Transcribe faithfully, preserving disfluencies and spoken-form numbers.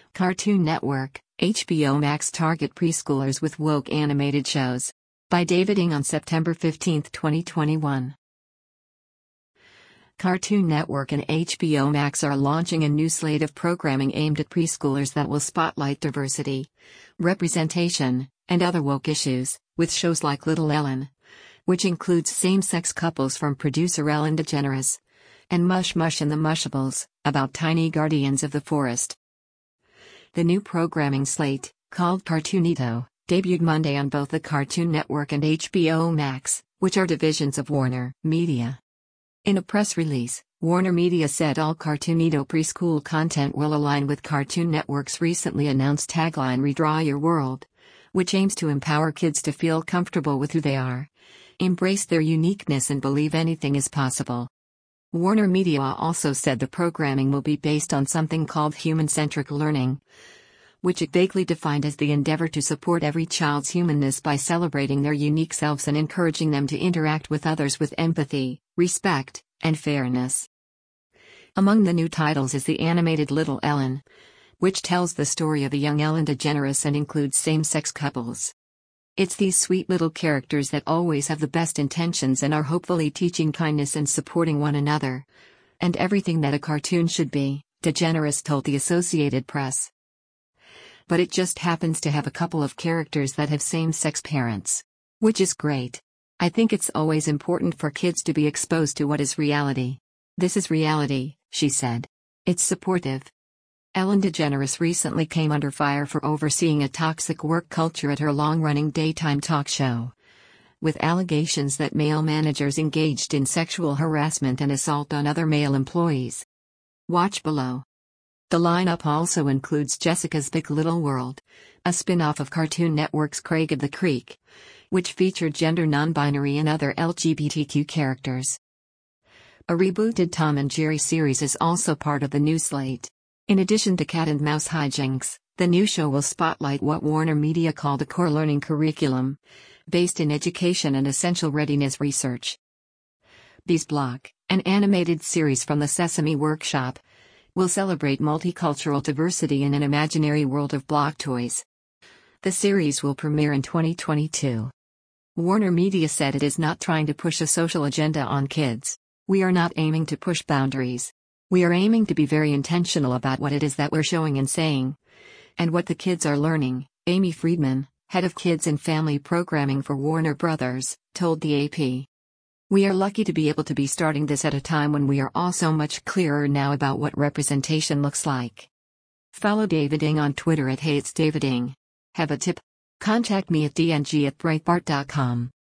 Cartoon Network, H B O Max target preschoolers with woke animated shows. By David Ng on September fifteenth, twenty twenty-one. Cartoon Network and H B O Max are launching a new slate of programming aimed at preschoolers that will spotlight diversity, representation, and other woke issues, with shows like Little Ellen, which includes same-sex couples from producer Ellen DeGeneres, and Mush Mush and the Mushables, about tiny guardians of the forest. The new programming slate, called Cartoonito, debuted Monday on both the Cartoon Network and H B O Max, which are divisions of Warner Media. In a press release, Warner Media said all Cartoonito preschool content will align with Cartoon Network's recently announced tagline Redraw Your World, which aims to empower kids to feel comfortable with who they are, embrace their uniqueness and believe anything is possible. Warner Media also said the programming will be based on something called human-centric learning, which it vaguely defined as the endeavor to support every child's humanness by celebrating their unique selves and encouraging them to interact with others with empathy, respect, and fairness. Among the new titles is the animated Little Ellen, which tells the story of a young Ellen DeGeneres and includes same-sex couples. It's these sweet little characters that always have the best intentions and are hopefully teaching kindness and supporting one another, and everything that a cartoon should be, DeGeneres told the Associated Press. But it just happens to have a couple of characters that have same-sex parents. Which is great. I think it's always important for kids to be exposed to what is reality. This is reality, she said. It's supportive. Ellen DeGeneres recently came under fire for overseeing a toxic work culture at her long-running daytime talk show, with allegations that male managers engaged in sexual harassment and assault on other male employees. Watch below. The lineup also includes Jessica's Big Little World, a spin-off of Cartoon Network's Craig of the Creek, which featured gender non-binary and other L G B T Q characters. A rebooted Tom and Jerry series is also part of the new slate. In addition to cat and mouse hijinks, the new show will spotlight what Warner Media called a core learning curriculum, based in education and essential readiness research. Bees Block, an animated series from the Sesame Workshop, will celebrate multicultural diversity in an imaginary world of block toys. The series will premiere in twenty twenty-two. Warner Media said it is not trying to push a social agenda on kids. We are not aiming to push boundaries. We are aiming to be very intentional about what it is that we're showing and saying, and what the kids are learning, Amy Friedman, head of kids and family programming for Warner Brothers, told the A P. We are lucky to be able to be starting this at a time when we are all so much clearer now about what representation looks like. Follow David Ng on Twitter at Hey It's David Ng. Have a tip? Contact me at d n g at breitbart dot com.